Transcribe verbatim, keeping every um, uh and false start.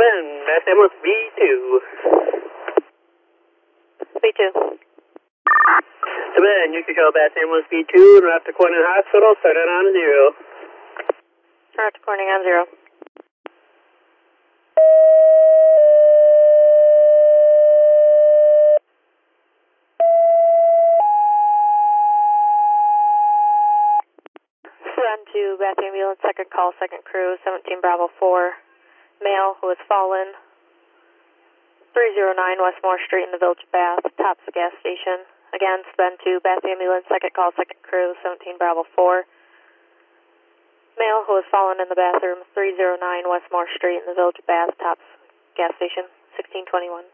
in, Bath Ambulance B two. B two. Come in, you can call Bath Ambulance B two and route to Corning Hospital, start out on zero. Route to Corning on zero. Send to Bath Ambulance, second call, second crew, seventeen Bravo four. Male who has fallen. three oh nine Westmore Street in the Village of Bath, tops the gas station. Again, spend to Bath Ambulance, second call, second crew, seventeen Bravo four. Male who has fallen in the bathroom, three oh nine Westmore Street in the Village of Bath, tops gas station, sixteen twenty-one.